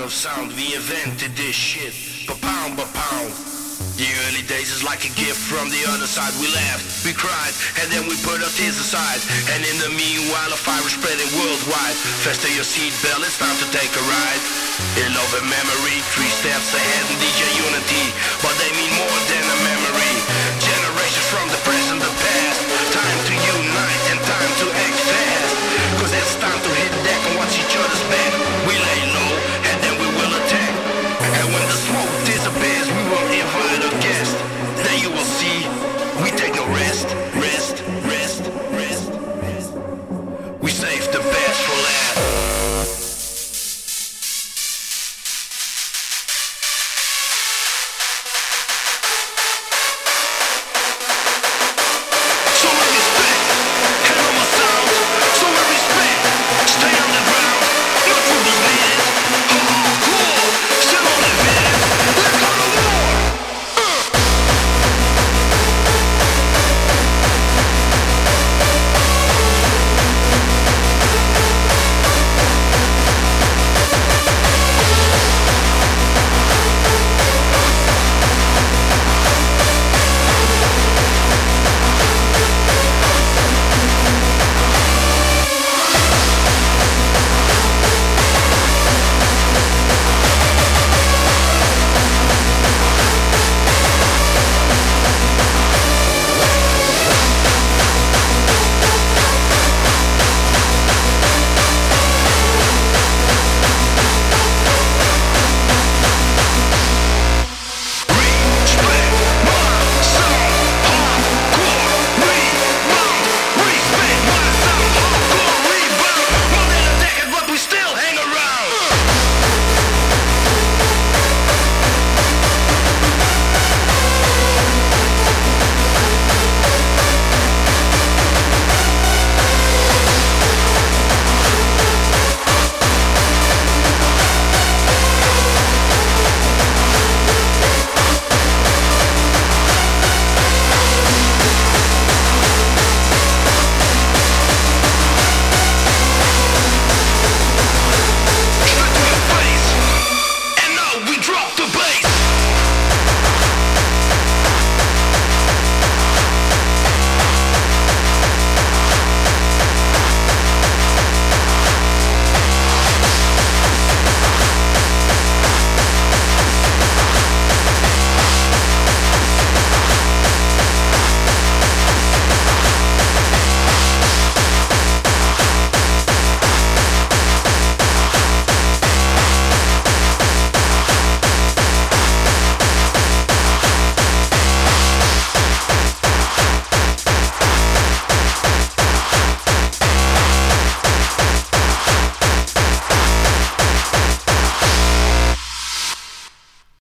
of sound, we invented this shit. Ba-pound, ba-pound. The early days is like a gift from the other side. We laughed, we cried, and then we put our tears aside. And in the meanwhile, a fire is spreading worldwide. Fasten your seatbelt, it's time to take a ride. In love and memory, 3 steps ahead in DJ Unity. But they